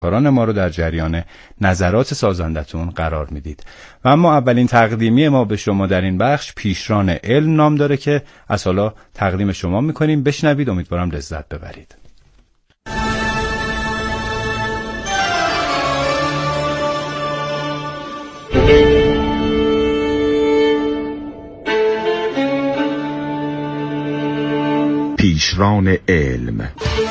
کاران ما رو در جریان نظرات سازندتون قرار میدید. و اما اولین تقدیمی ما به شما در این بخش پیشران علم نام داره که از حالا تقدیم شما میکنیم. بشنوید، امیدوارم لذت ببرید. پیشران علم.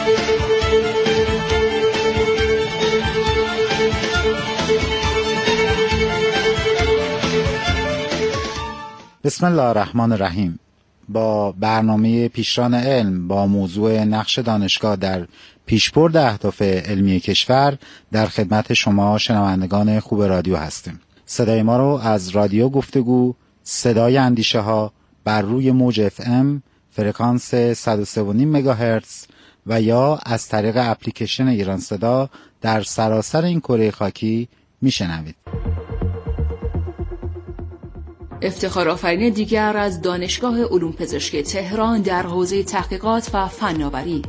بسم الله الرحمن الرحیم. با برنامه پیشران علم با موضوع نقش دانشگاه در پیشبرد اهداف علمی کشور در خدمت شما شنوندگان خوب رادیو هستیم. صدای ما رو از رادیو گفتگو صدای اندیشه ها بر روی موج FM فرکانس 103.5 مگاهرتز و یا از طریق اپلیکیشن ایران صدا در سراسر این کره خاکی میشنوید. افتخارآفرین دیگر از دانشگاه علوم پزشکی تهران در حوزه تحقیقات و فناوری.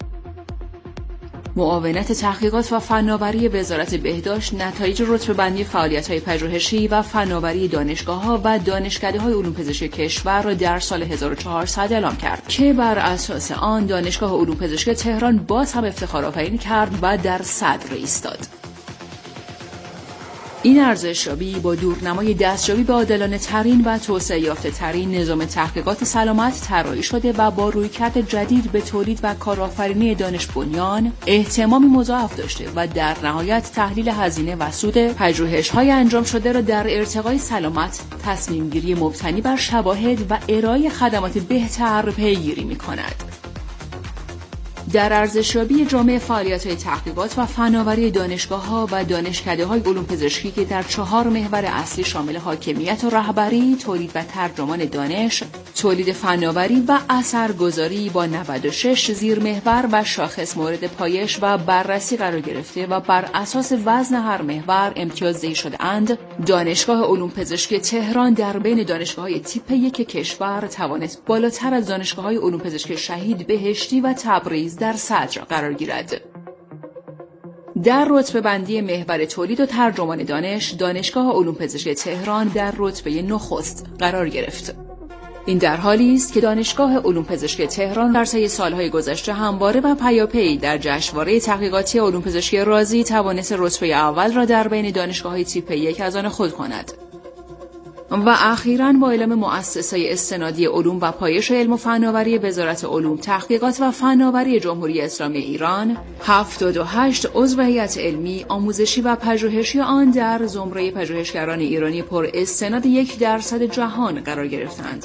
معاونت تحقیقات و فناوری وزارت بهداشت نتایج رتبه‌بندی فعالیت‌های پژوهشی و فناوری دانشگاه‌ها و دانشکده‌های علوم پزشکی کشور را در سال 1400 اعلام کرد که بر اساس آن دانشگاه علوم پزشکی تهران باز هم افتخارآفرینی کرد و در صدر ایستاد. این ارزشیابی با دورنمای دستیابی به عادلانه ترین و توسعه یافته ترین نظام تحقیقات سلامت طراحی شده و با رویکرد جدید به تولید و کارآفرینی دانش بنیان اهتمامی مضاعف داشته و در نهایت تحلیل هزینه و سود پژوهش‌های انجام شده را در ارتقای سلامت، تصمیم گیری مبتنی بر شواهد و ارائه خدمات بهتر پیگیری می‌کند. در ارزشیابی جامع فعالیت‌های تحقیقات و فناوری دانشگاه‌ها و دانشکده‌های علوم پزشکی که در 4 محور اصلی شامل حاکمیت و رهبری، تولید و ترجمان دانش، تولید فناوری و اثرگذاری با 96 زیر محور و شاخص مورد پایش و بررسی قرار گرفته و بر اساس وزن هر محور امتیازدهی شده‌اند، دانشگاه علوم پزشکی تهران در بین دانشگاه‌های تیپ 1 کشور توانست بالاتر از دانشگاه‌های علوم پزشکی شهید بهشتی و تبریز در صدر قرار گیرد. در رتبه بندی محور تولید و ترجمان دانش، دانشگاه علوم پزشکی تهران در رتبه نخست قرار گرفت. این در حالی است که دانشگاه علوم پزشکی تهران در طی سالهای گذشته همواره و پیاپی در جشنواره تحقیقاتی علوم پزشکی رازی توانست رتبه اول را در بین دانشگاه‌های تیپ 1 از آن خود کند. و اخیراً با اعلام مؤسسه استنادی علوم و پایش علم و فناوری وزارت علوم، تحقیقات و فناوری جمهوری اسلامی ایران 78 عضو هیئت علمی، آموزشی و پژوهشی آن در زمره پژوهشگران ایرانی پر استناد 1% جهان قرار گرفتند.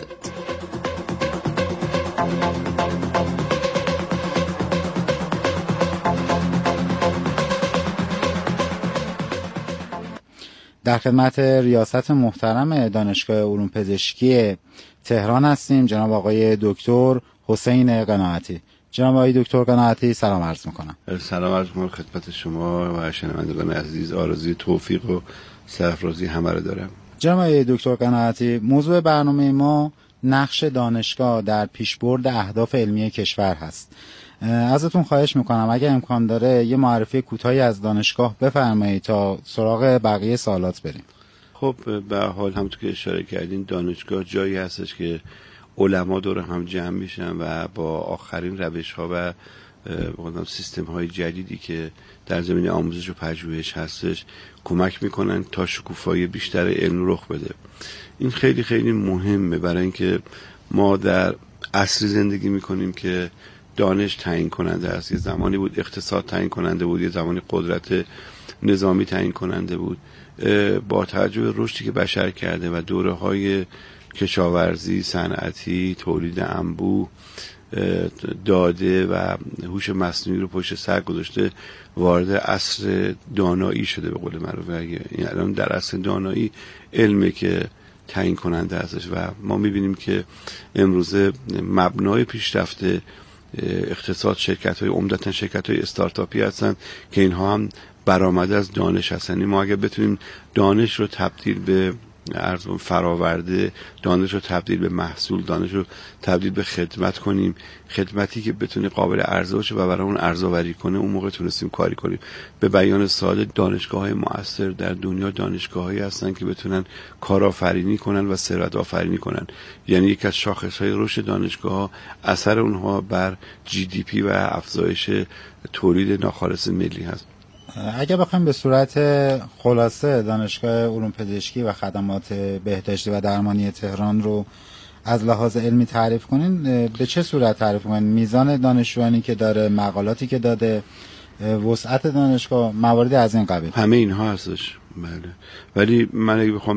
در خدمت ریاست محترم دانشگاه علوم پزشکی تهران هستیم، جناب آقای دکتر حسین قناعتی. جناب آقای دکتر قناعتی سلام عرض میکنم. سلام عرض میکنم خدمت شما و شنوندگان عزیز. آرزوی توفیق و سرفرازی همه رو دارم. جناب آقای دکتر قناعتی، موضوع برنامه ما نقش دانشگاه در پیشبرد اهداف علمی کشور هست. ازتون خواهش میکنم اگه امکان داره یه معرفی کوتاهی از دانشگاه بفرمایید تا سراغ بقیه سوالات بریم. خب به حال همونطور که اشاره کردین، دانشگاه جایی هستش که علما دور هم جمع میشن و با آخرین روش‌ها و سیستم های جدیدی که در زمینه آموزش و پژوهش هستش کمک میکنن تا شکوفایی بیشتر علم رخ بده. این خیلی خیلی مهمه، برای اینکه ما در عصری زندگی میکنیم که دانش تعیین کننده است. یه زمانی بود اقتصاد تعیین کننده بود، یه زمانی قدرت نظامی تعیین کننده بود. با توجه به رشدی که بشر کرده و دوره‌های کشاورزی، صنعتی، تولید انبوه، داده و هوش مصنوعی رو پشت سر گذاشته، وارد عصر دانایی شده به قول معروف. این الان در عصر دانایی علمه که تعیین کننده هستش و ما می‌بینیم که امروزه مبنای پیشرفت اقتصاد شرکت‌های عمدتاً شرکت‌های استارتاپی هستن که اینها هم برآمده از دانش هستن. ما اگه بتونیم دانش رو تبدیل به فراورده دانش رو تبدیل به محصول، دانش رو تبدیل به خدمت کنیم، خدمتی که بتونه قابل عرضه باشه و برامون ارزآوری کنه، اون موقع تونستیم کاری کنیم. به بیان ساده دانشگاه‌های مؤثر در دنیا دانشگاه‌هایی هستن که بتونن کارآفرینی کنن و ثروت آفرینی کنن. یعنی یک از شاخص‌های رشد دانشگاه‌ها اثر اونها بر GDP و افزایش تولید ناخالص ملی هست. اگه بخوایم به صورت خلاصه دانشگاه علوم پزشکی و خدمات بهداشتی و درمانی تهران رو از لحاظ علمی تعریف کنین، به چه صورت تعریف کنین؟ میزان دانشجویانی که داره، مقالاتی که داده، وسعت دانشگاه، مواردی از این قبیل؟ همه اینها هستش. بله. ولی من اگه بخوام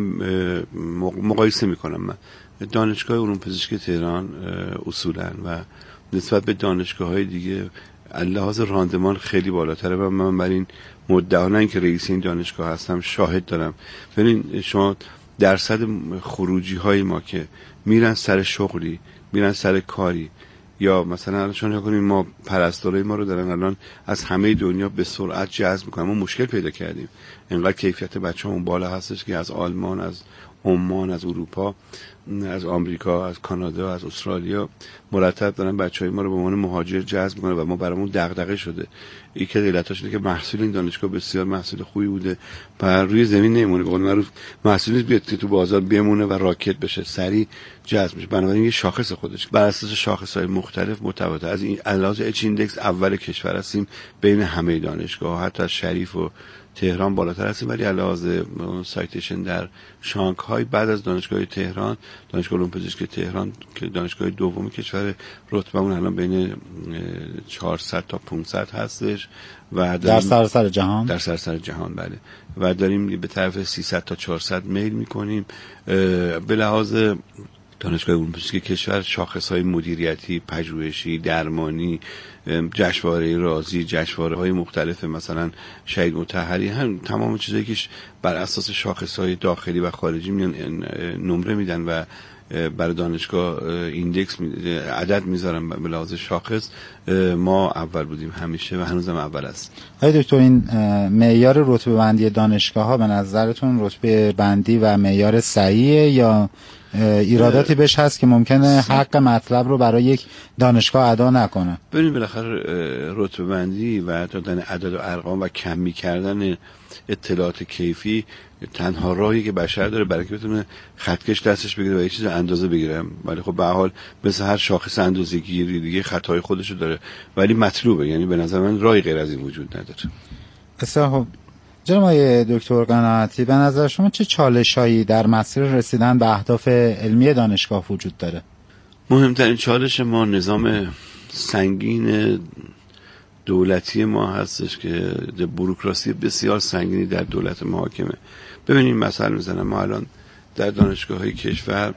مقایسه میکنم، من دانشگاه علوم پزشکی تهران اصولا و نسبت به دانشگاه‌های دیگه لحاظ راندمان خیلی بالاتره و من بر این مدعا، نه اینکه رئیس این دانشگاه هستم، شاهد دارم. ببین شما درصد خروجی های ما که میرن سر شغلی، میرن سر کاری، یا مثلا الان شما نکنید ما پرستارای ما رو دارن الان از همه دنیا به سرعت جذب میکنن. ما مشکل پیدا کردیم، انقدر کیفیت بچه‌مون بالا هستش که از آلمان، از عمان، از اروپا، از آمریکا، از کانادا، از استرالیا مرتب دارن بچهای ما رو به عنوان مهاجر جذب میکنن و ما برامون دغدغه شده. یکی از علتاش اینه که محصول این دانشگاه بسیار محصول خوبی بوده و روی زمین نمیمونه. به قول معروف محصولی بیاد که تو بازار بمونه و راکت بشه، سریع جذب میشه. بنابراین یه شاخص خودش بر اساس شاخص‌های مختلف متفاوت. از این علاوه اچ ایندکس اول کشور هستیم بین همه دانشگاه‌ها، حتی از شریف و تهران بالاتر هستیم، ولی علاوه سایتیشن در شانگهای بعد از دانشگاه تهران، دانشگاه علوم پزشکی تهران که دانشگاه دوم کشور، رتبه‌مون الان بین 400 تا 500 هستش و در سراسر جهان، در سراسر جهان بله، و داریم به طرف 300 تا 400 میل میکنیم. به لحاظ دانشگاه علوم پزشکی کشور شاخص‌های مدیریتی، پژوهشی، درمانی، جشنواره رازی، جشنواره‌های مختلف مثلا شهید مطهری، هم تمام چیزایی که بر اساس شاخص‌های داخلی و خارجی میان نمره میدن و برای دانشگاه ایندکس عدد میذارن به لحاظ شاخص، ما اول بودیم همیشه و هنوزم اول است. آقای دکتر، این معیار رتبه بندی دانشگاه‌ها به نظرتون رتبه بندی و معیار صحیحه یا ایراداتی بهش هست که ممکنه حق مطلب رو برای یک دانشگاه ادا نکنه؟ ببینید بالاخره رتبه بندی و دادن عدد و ارقام و کمی کردن اطلاعات کیفی تنها راهی که بشر داره برای که بتونه خطکش دستش بگیره و یه چیز اندازه بگیره. ولی خب به هر حال مثل هر شاخص اندازه‌گیری دیگه خطای خودشو داره، ولی مطلوبه. یعنی به نظر من راهی غیر از این وجود نداره. بسیار خوب. جناب آقای دکتر قناعتی، به نظر شما چه چالش‌هایی در مسیر رسیدن به اهداف علمی دانشگاه وجود داره؟ مهمترین چالش ما نظام سنگین دولتی ما هستش که بوروکراسی بسیار سنگینی در دولت محاکمه. ببینیم مثلا میزنم ما الان در دانشگاه‌های کشور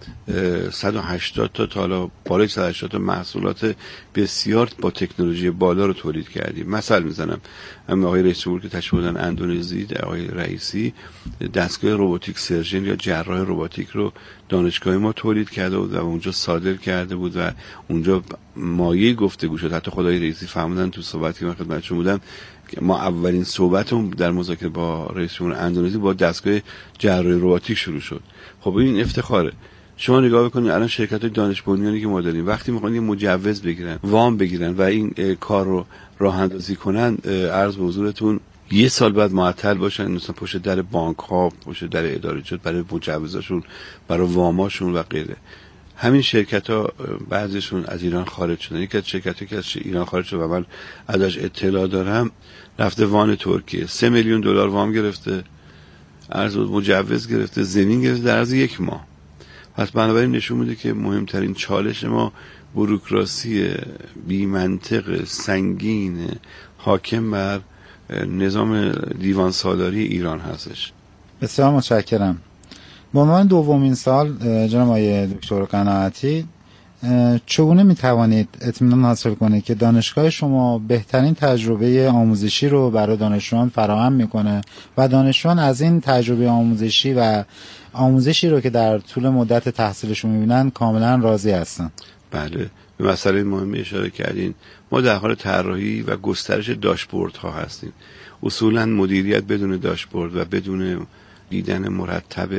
180 تا حالا بالای 180 تا محصولات بسیار با تکنولوژی بالا رو تولید کردیم. مثلا میزنم هم آقای رئیس جمهور که تشریف بردن اندونزی، آقای رئیسی دستگاه روباتیک سرجن یا جراح روباتیک رو دانشگاه ما تولید کرده بود و اونجا صادر کرده بود و اونجا مایه گفتگو شد. حتی خدای رئیسی فهمیدن تو صحبتی که من خدمتشون بودم که ما اولین صحبتمون در مذاکره با رئیس جمهور اندونزی با دستگاه جراحی روباتیک شروع شد. خب این افتخاره. شما نگاه بکنید الان شرکت‌های دانش بنیانی که ما داریم وقتی میخوان یه مجوز بگیرن، وام بگیرن و این کار رو راه اندازی کنن، عرض به حضورتون یه سال بعد معطل باشن، مثلا پشت در بانک‌ها، پشت در اداره جات برای مجوزاشون، برای واماشون و غیره. همین شرکت‌ها بعضیشون از ایران خارج شدن. یکی از شرکت‌ها که از ایران خارج شد و من ازش اطلاع دارم رفته وان ترکیه 3 میلیون دلار وام گرفته، عرض مجوز گرفته، زمین گرفته در عرض 1 ماه. پس بنابراین نشون میده که مهمترین چالش ما بوروکراسی بی منطق سنگین حاکم بر نظام دیوان سالاری ایران هستش. بسیار متشکرم. به عنوان دومین سال جناب آقای دکتر قناعتی، چگونه میتوانید اطمینان حاصل کنید که دانشگاه شما بهترین تجربه آموزشی رو برای دانشجویان فراهم میکنه و دانشجویان از این تجربه آموزشی و آموزشی رو که در طول مدت تحصیلشون میبینن کاملا راضی هستن؟ بله، به مسئله مهمی اشاره کردین. ما در حال طراحی و گسترش داشبوردها هستیم. اصولا مدیریت بدون داشبورد و بدون دیدن مرتب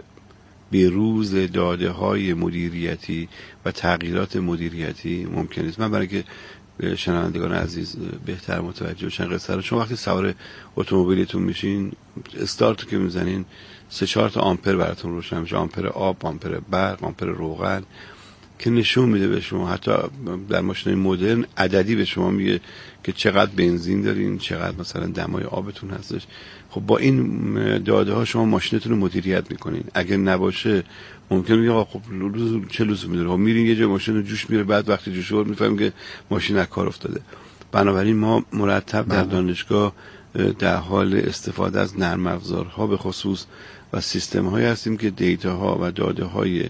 بروز داده های مدیریتی و تغییرات مدیریتی ممکن است. من برای که شنوندگان عزیز بهتر متوجه بشن قصه رو، شما وقتی سوار اتومبیلتون میشین، استارت که میزنین 3-4 تا آمپر براتون روشن میشه، آمپر آب، آمپر برق، آمپر روغن، که نشون میده به شما، حتی در ماشین مدرن عددی به شما میگه که چقدر بنزین دارین، چقدر مثلا دمای آبتون هستش. خب با این داده ها شما ماشینتون رو مدیریت میکنین. اگر نباشه ممکنه بگه آقا خب چه لزومی داره، میرین یه جای ماشین رو جوش میره، بعد وقتی جوش شد میفهمیم که ماشین از کار افتاده. بنابراین ما مرتب در دانشگاه در حال استفاده از نرم افزارها به خصوص و سیستم هایی هستیم که دیتا ها و داده های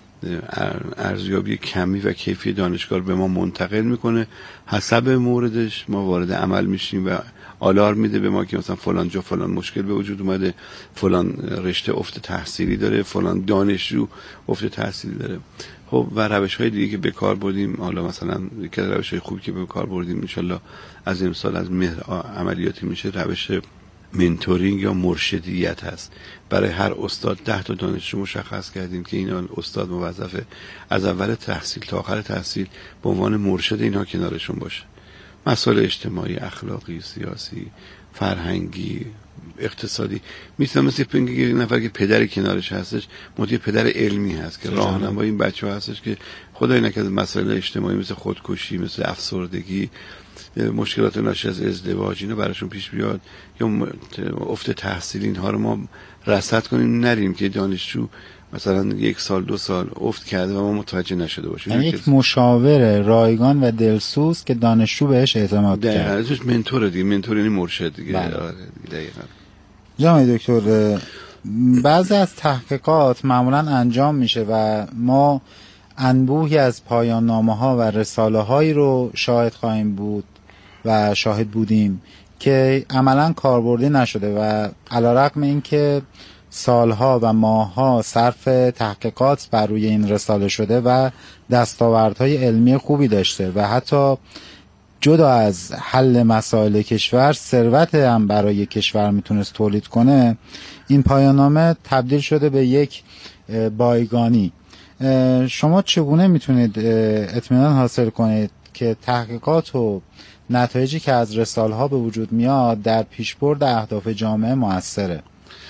ارزیابی کمی و کیفی دانشگاه رو به ما منتقل میکنه. حسب موردش ما وارد عمل میشیم و آلارم میده به ما که مثلا فلان جا فلان مشکل به وجود اومده، فلان رشته افت تحصیلی داره، فلان دانشجو افت تحصیلی داره. خب و روش های دیگه که به کار بردیم، حالا مثلا یکی از روش های خوبی که به کار بردیم انشالله از امسال از مهر عملیاتی میشه، روش منتورینگ یا مرشدیت هست. برای هر استاد 10 تا دانشجو مشخص کردیم که این استاد موظفه از اول تحصیل تا آخر تحصیل به عنوان مرشد اینها کنارشون باشه. مسائل اجتماعی، اخلاقی، سیاسی، فرهنگی، اقتصادی. مثل یه نفر که پدری کنارش هستش، مدیر پدر علمی هست که راهنمای این بچه‌ها هستش که خدای نکنه مسائل اجتماعی مثل خودکشی، مثل افسردگی، مشکلات ناشی از ازدواج اینا براشون پیش بیاد یا افت تحصیلی، اینها رو ما رصد کنیم، نریم که دانشجو مثلا 1 سال 2 سال افت کرده و ما متوجه نشده باشیم. یعنی یک مشاور رایگان و دلسوز که دانشجو بهش اعتماد کرده. ازش منتور دیگه، منتور یعنی مرشد دیگه. دقیقاً. جناب دکتر، بعضی از تحقیقات معمولا انجام میشه و ما انبوهی از پایان نامه ها و رساله هایی رو شاهد خواهیم بود و شاهد بودیم که عملا کاربردی نشده و علیرغم اینکه سالها و ماهها صرف تحقیقات بر روی این رساله شده و دستاوردهای علمی خوبی داشته و حتی جدا از حل مسائل کشور ثروت هم برای کشور میتونست تولید کنه، این پایان‌نامه تبدیل شده به یک بایگانی. شما چگونه میتونید اطمینان حاصل کنید که تحقیقات و نتایجی که از رساله ها به وجود میاد در پیشبرد اهداف جامعه موثره؟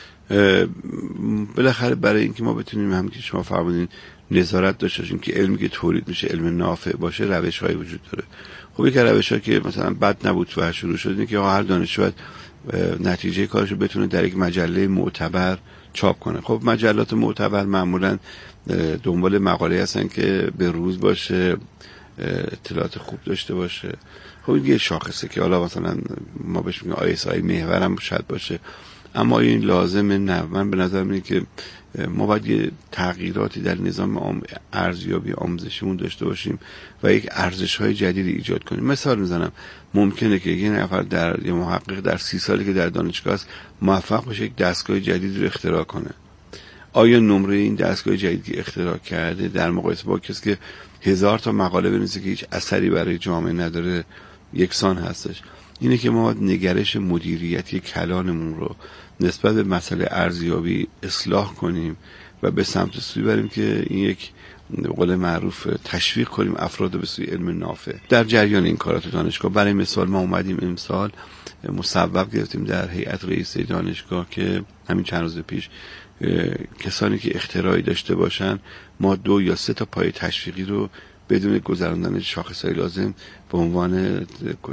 بالاخره برای اینکه ما بتونیم، همین که شما فرمودین، نظارت داشته باشیم که علمی که تولید میشه علم نافع باشه، روش‌های وجود داره. خب یک روش‌ها که مثلا بد نبود و شروع شد اینه که هر دانشجو نتیجه کارشو بتونه در یک مجله معتبر چاپ کنه. خب مجلات معتبر معمولا دنبال مقاله هستن که به روز باشه، اطلاعات خوب داشته باشه. خب این یه شاخصه که حالا مثلا ما بهش میگیم ISI محور هم شاید باشه، اما این لازمه نه. من به نظر میاد که ما باید یه تغییراتی در نظام ارزیابی آموزشیمون داشته باشیم و یک ارزش‌های جدیدی ایجاد کنیم. مثال میزنم، ممکنه که یه نفر یه محقق در 30 سالی که در دانشگاه است موفق بشه یک دستگاه جدید رو اختراع کنه. آیا نمره این دستگاه جدیدی اختراع کرده در مقایسه با کسی که 1000 تا مقاله بنویسه که هیچ اثری برای جامعه نداره یکسان هستش؟ اینه که ما نگرش مدیریتی کلانمون رو نسبت به مسئله ارزیابی اصلاح کنیم و به سمت سوی بریم که این یک به قول معروف تشویق کنیم افراد به سوی علم نافع. در جریان این کارات دانشگاه برای مثال ما اومدیم امسال مصوب گرفتیم در هیئت رئیسه دانشگاه که همین چند روز پیش کسانی که اختراعی داشته باشن ما 2 یا 3 تا پای تشویقی رو بدون گذراندن شاخصهای لازم به عنوان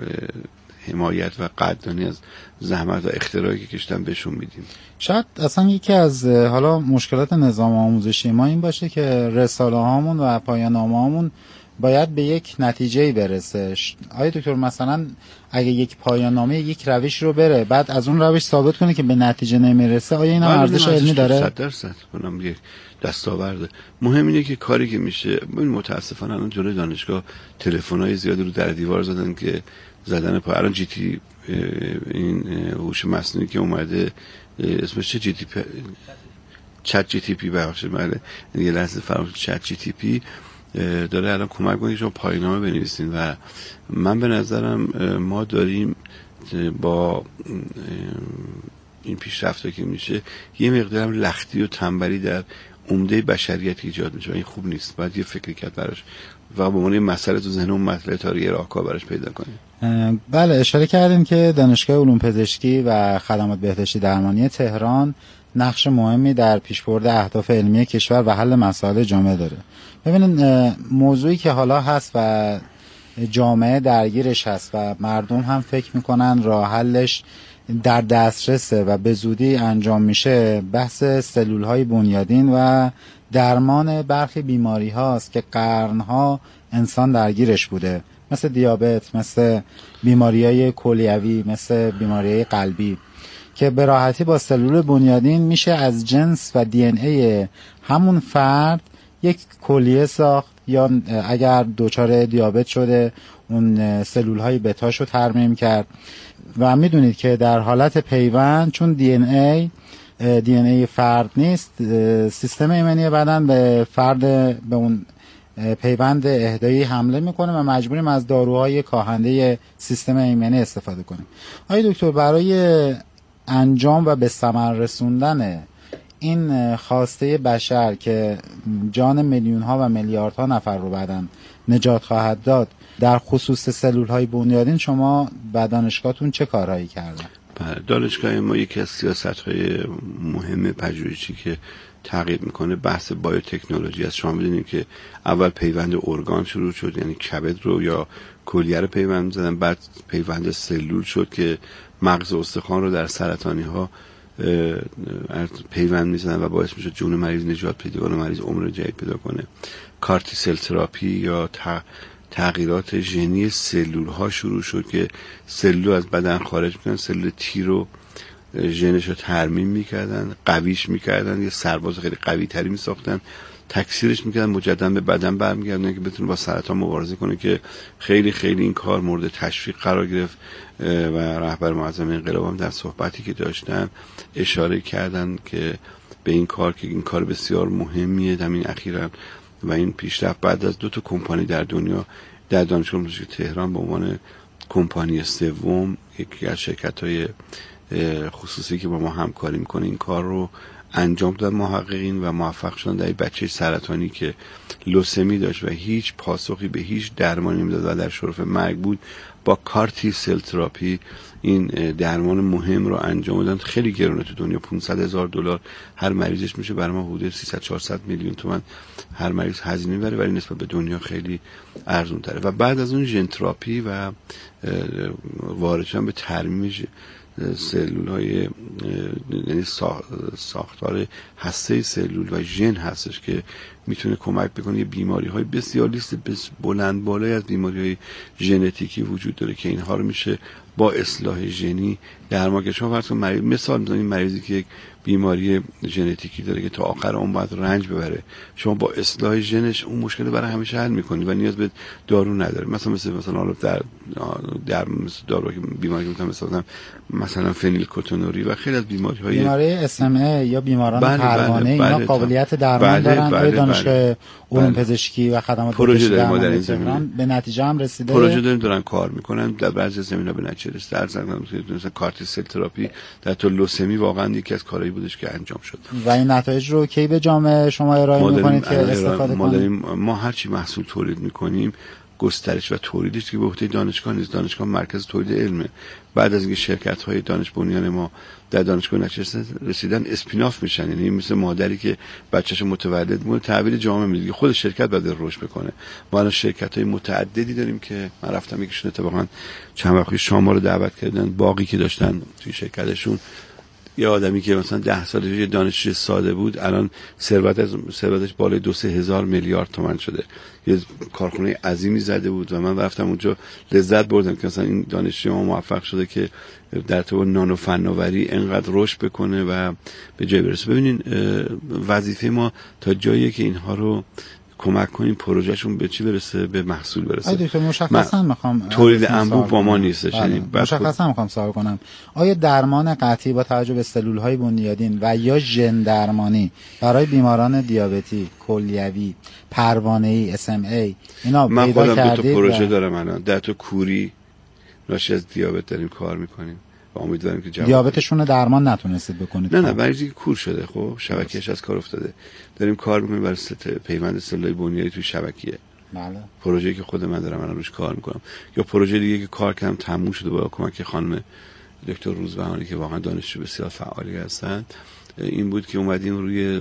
حمایت و قدردانی از زحمت و اختراعی که کشتن بهشون میدیم. شاید اصلا یکی از حالا مشکلات نظام آموزشی ما این باشه که رساله هامون و پایان نامه هامون باید به یک نتیجه برسه. آیا دکتر مثلا اگه یک پایان نامه یک روش رو بره بعد از اون روش ثابت کنه که به نتیجه نمیرسه، آیا این هم ارزش علمی داره؟ 100% اونم یک دستاورده. مهم اینه که کاری که میشه، متاسفانه الان جلوی دانشگاه تلفن‌های زیادی رو در دیوار زدن که زدن پای. الان GT این هوش مصنوعی که اومده اسمش چه GTP چت GTP بخشید بله، یه لحظه فراموش چت GTP داره الان کمک می‌کنه که شما پایان‌نامه بنویسین و من به نظرم ما داریم با این پیشرفته که میشه یه مقدار لختی و تنبلی در عمده بشریت ایجاد میشه. این خوب نیست. باید یه فکری کرد براش و به عنوان مسئله تو ذهن اون مسئله تاریخی راهکار براش پیدا کنیم. بله، اشاره کردیم که دانشگاه علوم پزشکی و خدمات بهداشتی درمانی تهران نقش مهمی در پیشبرد اهداف علمی کشور و حل مسائل جامعه داره. ببینید موضوعی که حالا هست و جامعه درگیرش هست و مردم هم فکر میکنن راه حلش در دسترسه و به زودی انجام میشه، بحث سلولهای بنیادین و درمان برخی بیماری هاست که قرنها انسان درگیرش بوده، مثل دیابت، مثل بیماریهای کلیوی، مثل بیماریهای قلبی، که به راحتی با سلول بنیادین میشه از جنس و دی ان ای همون فرد یک کلیه ساخت، یا اگر دچار دیابت شده اون سلول های بتاشو ترمیم کرد. و میدونید که در حالت پیوند، چون دی ان ای فرد نیست، سیستم ایمنی بدن به فرد به اون پیوند اهدایی حمله میکنه و مجبوریم از داروهای کاهنده سیستم ایمنی استفاده کنیم. آقای دکتر، برای انجام و به ثمر رسوندن این خواسته بشر که جان میلیون ها و میلیاردها نفر رو بعداً نجات خواهد داد، در خصوص سلول های بنیادین شما و دانشگاهتون چه کارهایی کردن؟ دانشگاه ما یکی از سیاست‌های مهم پژوهشی که تغییر میکنه بحث بایوتکنولوژی است. شما می‌دونید که اول پیوند ارگان شروع شد، یعنی کبد رو یا کلیه رو پیوند زدن، بعد پیوند سلول شد که مغز و استخوان رو در سرطانی ها پیوند میزنن و باعث میشه جون مریض نجات پیدا کنه، مریض عمر جدید پیدا کنه. کارتی سل تراپی یا تغییرات ژنی سلول ها شروع شد که سلول از بدن خارج میکنن، سلول تی رو ژنش رو ترمیم میکردن، قویش میکردن، یه سرباز خیلی قوی تری میساختن، تکثیرش میکردن، مجددا به بدن برمیگردن که بتونه با سرطان مبارزه کنه، که خیلی خیلی این کار مورد تشویق قرار گرفت و رهبر معظم انقلاب هم در صحبتی که داشتن اشاره کردن که به این کار، که این کار بسیار مهمیه همین اخیراً. و این پیشرفت بعد از 2 کمپانی در دنیا در دانشگاه علوم تهران به عنوان کمپانی سوم، یکی از شرکت‌های خصوصی که با ما همکاری میکنه این کار رو انجام دادن محققین و موفق شدن در بچه سرطانی که لوسمی داشت و هیچ پاسخی به هیچ درمانی نمیداد و در شرف مرگ بود، با کارتی سل تراپی این درمان مهم رو انجام دادن. خیلی گرونه تو دنیا، $500,000 هر مریضش میشه، برای ما حدود 300-400 میلیون تومان هر مریض هزینه میبره، ولی نسبت به دنیا خیلی ارزون تره. و بعد از اون ژن تراپی و وارد شدن به ترمیم سلول های، یعنی ساختار هسته سلول و ژن هستش که میتونه کمک بکنه. یه بیماری های بسیار لیست بلند بالای از بیماری های ژنتیکی وجود داره که اینها رو میشه با اصلاح ژنی درمان کرد. شما فرض کنید مثال میزنید مریضی که یک بیماری ژنتیکی داره که تا آخر عمر باید رنج ببره، شما با اصلاح ژنش اون مشکل برای همیشه حل میکنید و نیاز به دارو نداره. مثلا حالا در دارو که بیماری مثلا فنیلکتونوری و خیلی از بیماری SMA یا بیماران پروانه اینا قابلیت درمان دارن. دانشگاه علوم پزشکی و خدمات بهداشتی درمانی تهران به نتیجه هم رسیده. پروژه دارن کار میکنن، در بعضی زمینه‌ها به نتیجه رسیده. مثلا کارتی سل تراپی در تو لوسمی واقعا یکی از کارهایی بودش که انجام شد. و این نتایج رو کی به جامعه شما ارائه میکنید که استفاده کنید؟ ما هر چی محصول تولید میکنیم گسترش و تولیدش که به عهده دانشگاه نیست. دانشگاه مرکز تولید علمه. بعد از اینکه شرکت‌های دانش بنیان ما در دانشگاه نشسته رسیدن اسپیناف میشن، یعنی مثل مادری که بچه‌شو متولد می‌کنه تحویل جامعه میده، خود شرکت باید رشد بکنه. ما الان شرکت‌های متعددی داریم که من رفتم یکیشون اتفاقا چند وقت پیش شما رو دعوت کردن، باقی که داشتن توی شرکتشون یه آدمی که مثلا 10 سال پیش دانشجو ساده بود الان ثروتش بالای 2-3 هزار میلیارد تومان شده. یه کارخونه عظیمی زده بود و من رفتم اونجا لذت بردم که مثلا این دانشجو ما موفق شده که در تو نانو فناوری انقدر رشد بکنه و به جای برسه. ببینین وظیفه ما تا جایی که اینها رو کمک کنیم پروژهشون به چی برسه، به محصول برسه. آیا مشخصا میخوام تولید انبوه با ما نیستش. یعنی مشخصا میخوام سوال کنم، آیا درمان قطعی با توجه به سلول های بنیادین و یا ژن درمانی برای بیماران دیابتی، کلیوی، پروانه‌ای، SMA اینا من پیدا خودم کردید؟ 2 تا پروژه دارم الان، در تو کوری ناشی از دیابت داریم کار میکنیم و امیدواریم که جواب دیابتشون رو درمان نتونستید بکنید؟ نه مریضی که کور شده، خب شبکیه‌اش از کار افتاده. داریم کار می‌کنیم برای پیوند سلولای بنیادی توی شبکیه. بله. پروژه‌ای که خود من دارم الان روش کار می‌کنم، یا پروژه دیگه که کار کردم تموم شده با کمک خانم دکتر روزبهانی که واقعا دانشجو بسیار فعالی هستن، این بود که اومدیم روی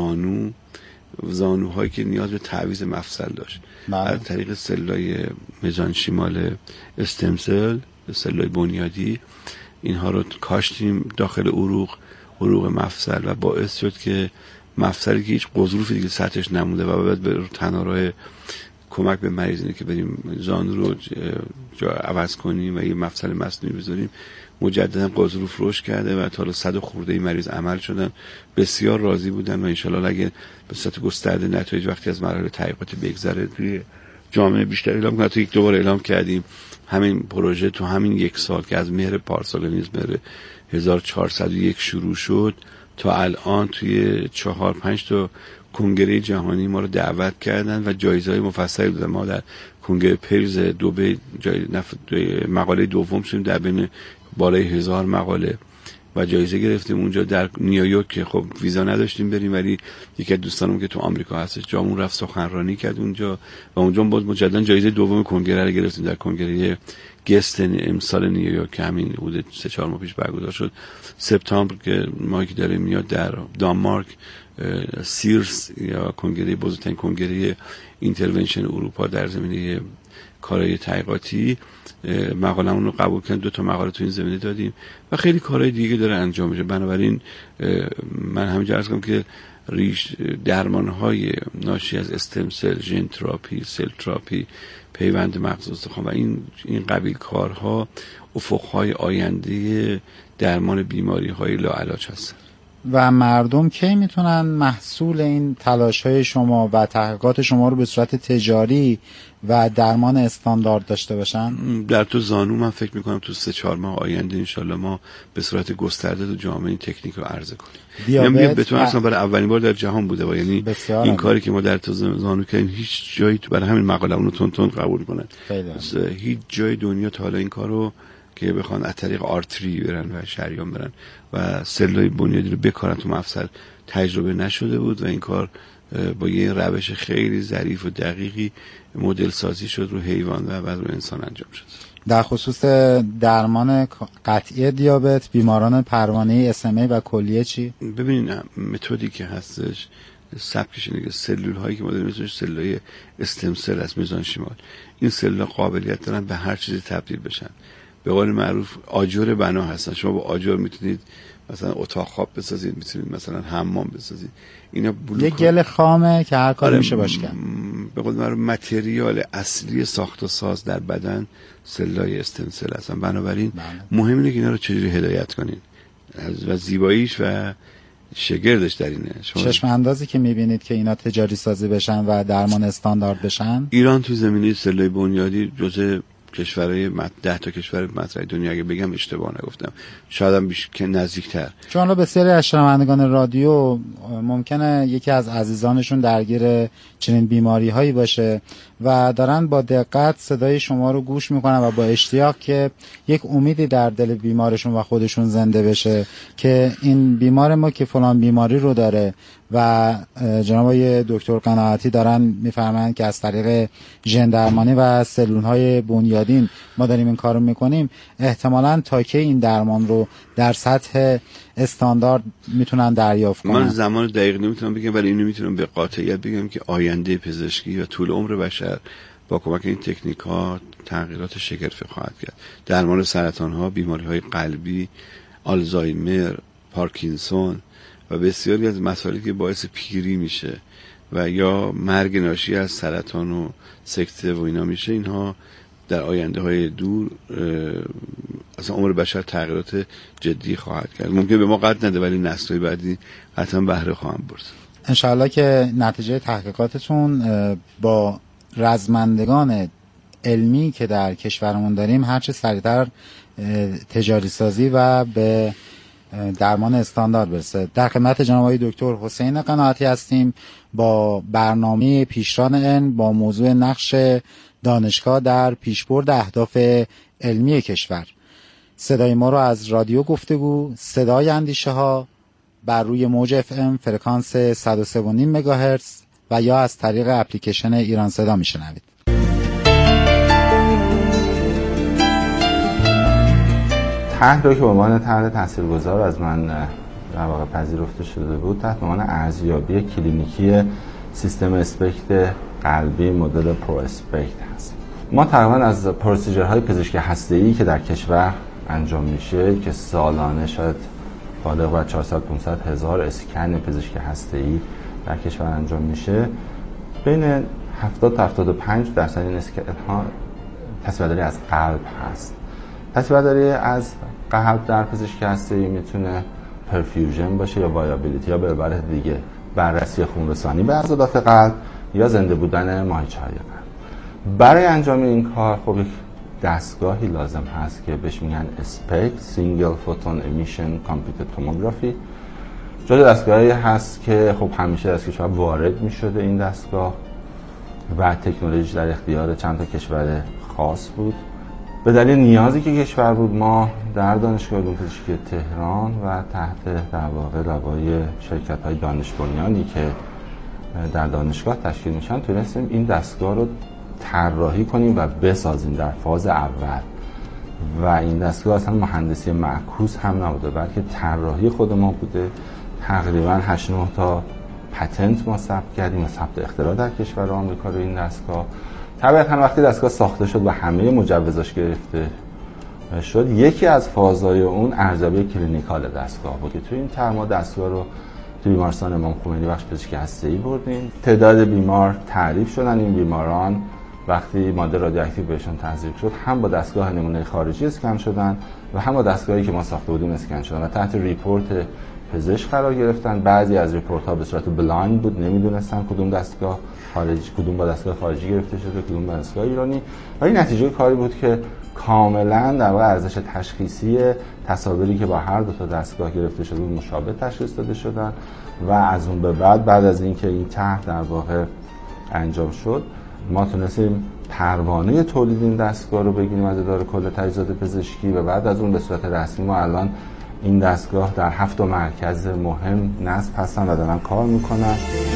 زانوهایی که نیاز به تعویض مفصل داشت. از طریق سلولای مزانشیمال استم سل، سلولای بنیادی، اینها رو کاشتیم داخل عروق مفصل و باعث شد که مفصلی که هیچ قضروفی دیگه سطحش نمونده و بعد به تنارای کمک به مریض اینه که بریم زانو رو جا عوض کنیم و یه مفصل مصنوعی بذاریم. مجددا قضروف رشد کرده و تا 100 خورده مریض عمل شدن، بسیار راضی بودن و انشالله اگه به صورت گسترده نتایج وقتی از مراحل تحقیقات بگذره توی جامعه بیشتر اعلام کنیم. تو یک دوباره اعلام کردیم همین پروژه تو همین یک سال که از مهر پارسال نیز مهر 1401 شروع شد تا الان توی 4-5 تا کنگره جهانی ما رو دعوت کردن و جایزه‌های مفصلی دادن. ما در کنگره پریز دبی مقاله دوم شدیم در بین بالای 1000 مقاله و جایزه گرفتیم. اونجا در نیویورک که خب ویزا نداشتیم بریم، ولی یکی از دوستانم که تو آمریکا هستش جامون رفت سخنرانی کرد اونجا و اونجا باز مجددا جایزه دوم کنگره رو گرفتیم در کنگره گست امسال نیویورک که همین حدود 3-4 ماه پیش برگزار شد. سپتامبر که ماهی که داره میاد در دانمارک سیرس یا کنگره بزرگترین کنگره اینترونشن اروپا در زمینه کارهای تحقیقاتی مقالمون رو قبول کردن. 2 تا مقاله تو این زمینه دادیم و خیلی کارهای دیگه داره انجام میشه. بنابراین من همینجا عرض کنم که درمانهای ناشی از استم سل، ژن تراپی، سل تراپی، پیوند مغز استخوان و این قبیل کارها افقهای آینده درمان بیماری‌های لاعلاج هستن. و مردم کی میتونن محصول این تلاش‌های شما و تحقیقات شما رو به صورت تجاری و درمان استاندارد داشته باشن؟ در تو زانو من فکر میکنم تو 3-4 ماه آینده انشالله ما به صورت گسترده تو جامعه این تکنیک رو عرضه کنیم. دیابت بتونم اصلا برای اولین بار در جهان بوده و یعنی این کاری که ما در تو زانو کردیم هیچ جایی تو برای همین مقاله اونو تون قبول کنن. هیچ جای دنیا تا حالا این کارو که بخوان از طریق آرتری برن و شریان برن و سلولای بنیادی رو بکارن تو مفصل تجربه نشده بود و این کار با یه روش خیلی ظریف و دقیقی مدل سازی شد رو حیوان و بعد رو انسان انجام شد. در خصوص درمان قطعی دیابت، بیماران پروانه‌ای SMA و کلیه چی؟ ببینید متدی که هستش سبکش اینه که سلول هایی که ما داریم مثل سلولای استم سل است مزانشیمال، این سلول قابلیت دارن به هر چیزی تبدیل بشن. به قول معروف آجر بنا هستن. شما با آجر میتونید مثلا اتاق خواب بسازید، میتونید مثلا حمام بسازید. اینا یه گل خامه که هر کاری میشه باش کرد. به قول معروف متریال اصلی ساخت و ساز در بدن سلولای استم سل هستن. بنابراین مهم اینه که اینا رو چجوری هدایت کنین و زیباییش و شگردش در اینه. چشم اندازی که میبینید که اینا تجاری سازی بشن و درمان استاندارد بشن. ایران تو زمینه سلولای بنیادی جزء کشورهای 10 تا کشور مطرح دنیا اگه بگم اشتباه نگفتم، شاید هم که نزدیکتر. چون بسیاری از شنوندگان رادیو ممکنه یکی از عزیزانشون درگیر چنین بیماری هایی باشه و دارن با دقت صدای شما رو گوش میکنن و با اشتیاق که یک امیدی در دل بیمارشون و خودشون زنده بشه که این بیمار ما که فلان بیماری رو داره و جناب آقای دکتر قناعتی دارن میفرمایند که از طریق ژن درمانی و سلول‌های بنیادین ما داریم این کارو میکنیم. احتمالاً تا که این درمان رو در سطح استاندارد میتونن دریافت کنن. من زمان دقیق نمیتونم بگم، ولی اینو میتونم به قاطعیت بگم که آینده پزشکی و طول عمر بشر با کمک این تکنیک ها تغییرات شگرفی خواهد کرد. درمان سرطان ها، بیماری های قلبی، آلزایمر، پارکینسون و بسیاری از مسائلی که باعث پیری میشه و یا مرگ ناشی از سرطان و سکته و اینا میشه، اینها در آینده های دور اصلا عمر بشر تغییرات جدی خواهد کرد. ممکن به ما قد نده ولی نسل‌های بعدی حتما بهره خواهم برد. انشاءالله که نتیجه تحقیقاتتون با رزمندگان علمی که در کشورمون داریم هرچه سریعتر تجاری سازی و به درمان استاندارد برسه. در خدمت جناب آقای دکتر حسین قناعتی هستیم با برنامه پیشران علم با موضوع نقش دانشگاه در پیشبرد اهداف علمی کشور. صدای ما رو از رادیو گفتگو صدای اندیشه ها بر روی موج FM فرکانس 103.5 مگاهرتز و یا از طریق اپلیکیشن ایران صدا میشنوید. طرح رو که به عنوان طرح تاثیرگذار از من در واقع پذیرفته شده بود تحت عنوان ارزیابی کلینیکی سیستم اسپکت قلبی مدل پرو اسپکت هست. ما تقریبا از پروسیجرهای پزشکی هسته‌ای که در کشور انجام میشه که سالانه شاید بالغ بر 400-500 هزار اسکن پزشکی هسته‌ای در کشور انجام میشه، بین 70 تا 75% این اسکن ها تصویرداری از قلب هست. تصویرداری از قلب در پزشکی هسته‌ای میتونه پرفیوژن باشه یا وایابیلیتی یا به عبارت دیگه بررسی خونرسانی به عضلات قلب یا زنده بودن ماهیچه‌های قلب. برای انجام این کار خب یک دستگاهی لازم هست که بهش میگن اسپکت سینگل فوتون امیشن کامپیوتر توموگرافی. جزو دستگاهی هست که خب همیشه از کشور وارد میشده این دستگاه و تکنولوژی در اختیار چند تا کشور خاص بود. به دلیل نیازی که کشور بود ما در دانشگاه علوم پزشکی تهران و تحت در واقع لوای شرکت‌های دانش بنیانی که در دانشگاه تشکیل میشن تونستیم این دستگاه رو طراحی کنیم و بسازیم در فاز اول. و این دستگاه اصلا مهندسی معکوس هم نبوده بلکه طراحی خود ما بوده. تقریبا 8-9 تا پتنت ما ثبت کردیم و ثبت اختراع در کشور آمریکا رو این دستگاه. طبعا وقتی دستگاه ساخته شد و همه مجوزاش گرفته شد، یکی از فازهای اون ارزیابی کلینیکال دستگاه بود که توی این ترم ما دستگاه رو توی بیمارستان امام خمینی بخش پزشکی هسته‌ای بردیم. تعداد بیمار تعریف شدن. این بیماران وقتی ماده رادیواکتیو بهشون تزریق شد هم با دستگاه نمونه خارجی اسکن شدن و هم با دستگاهی که ما ساخته بودیم اسکن شدن و تحت ریپورت پزشک قرار گرفتن. بعضی از ریپورت ها به صورت بلایند بود، نمیدونستن کدوم دستگاه خارجی کدوم با دستگاه خارجی گرفته شده کدوم با دستگاه ایرانی. ولی نتیجه کاری بود که کاملا در واقع ارزش تشخیصی تصاویری که با هر دو تا دستگاه گرفته شده بود مشابه تشخیص داده شدن و از اون به بعد از اینکه این طرح در واقع انجام شد ما تونستیم پروانه تولید این دستگاه رو بگیریم از اداره کل تجهیزات پزشکی و بعد از اون به صورت رسمی ما الان این دستگاه در 7 مرکز مهم نصب هستن و دارن کار میکنن.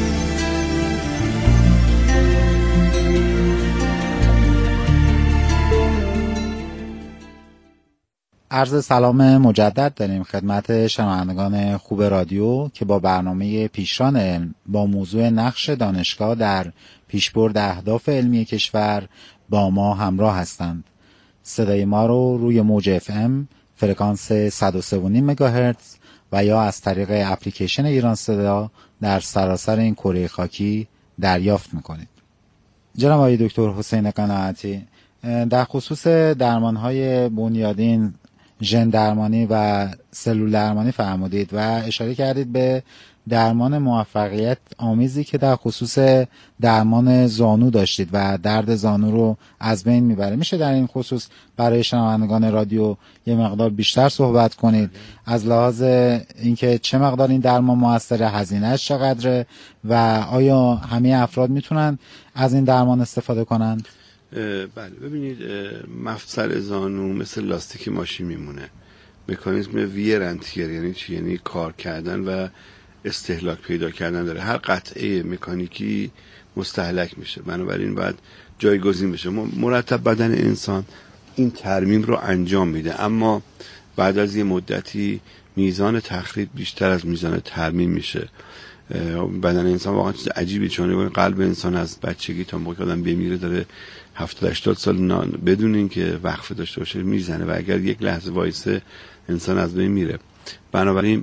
عرض سلام مجدد داریم خدمت شنوندگان خوب رادیو که با برنامه پیشران علم با موضوع نقش دانشگاه در پیشبرد اهداف علمی کشور با ما همراه هستند. صدای ما رو روی موج FM فرکانس 103.5 مگاهرتز و یا از طریق اپلیکیشن ایران صدا در سراسر این کره خاکی دریافت میکنید. جناب آقای دکتر حسین قناعتی، در خصوص درمانهای بنیادین ژن درمانی و سلول درمانی فرمودید و اشاره کردید به درمان موفقیت آمیزی که در خصوص درمان زانو داشتید و درد زانو رو از بین میبره. میشه در این خصوص برای شنوندگان رادیو یه مقدار بیشتر صحبت کنید از لحاظ اینکه چه مقدار این درمان موثره، هزینه‌اش چقدره و آیا همه افراد میتونن از این درمان استفاده کنن؟ بله، ببینید مفصل زانو مثل لاستیک ماشین میمونه. مکانیزم ویر انتیر یعنی چی؟ یعنی کار کردن و استهلاک پیدا کردن داره. هر قطعه مکانیکی مستهلک میشه، بنابراین باید جایگزین بشه. مرتب بدن انسان این ترمیم رو انجام میده، اما بعد از یه مدتی میزان تخریب بیشتر از میزان ترمیم میشه. بدن انسان واقعا چیز عجیبی، چون قلب انسان از بچگی تا موقعی که آدم بمیره داره 70-80 سال بدون اینکه وقفه داشته باشه میزنه و اگر یک لحظه وایسه انسان از بین میره. بنابراین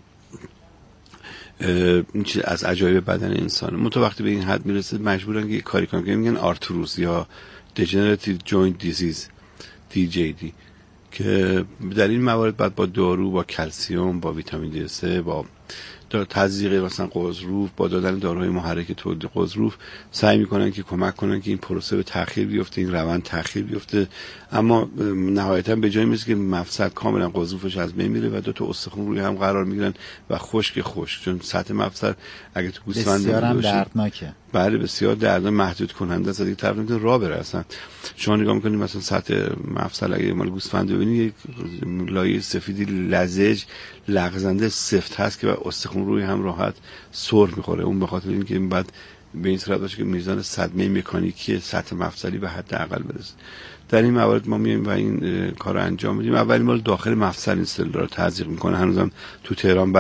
این چیز از عجایب بدن انسان. منتها وقتی به این حد میرسه مجبورن که کاری کنن که میگن آرتروز یا Degenerative Joint Disease DJD که در این موارد بعد با دارو، با کلسیم، با ویتامین D3، با تزریق مثلا قضروف با دادن داروهای محرک تولید قضروف سعی میکنن که کمک کنن که این پروسه به تأخیر بیفته، این روند تأخیر بیفته، اما نهایتا به جایی میرسه که مفصل کاملا قضروفش از بین میره و دو تا استخوان روی هم قرار میگیرن و خشک چون سطح مفصل اگه تو گوسفند بسیار هم دردناکه. بله بسیار دردناک، محدود کننده است، دیگه طرف نمیتونه راه بره اصلا. شما نگاه میکنید مثلا سطح مفصل اگه مال گوسفند ببینید یک لایه سفیدی لزج لغزنده سفت هست که استخوان روی هم راحت سر میخوره. اون به خاطر اینکه این بعد به این صورت باشه که میزان صدمه مکانیکی سطح مفصلی به حد اقل برسه. در این موارد ما میایم و این کارو انجام میدیم. اولی ما داخل مفصل این سلول رو تزریق میکنه. هنوزم تو تهران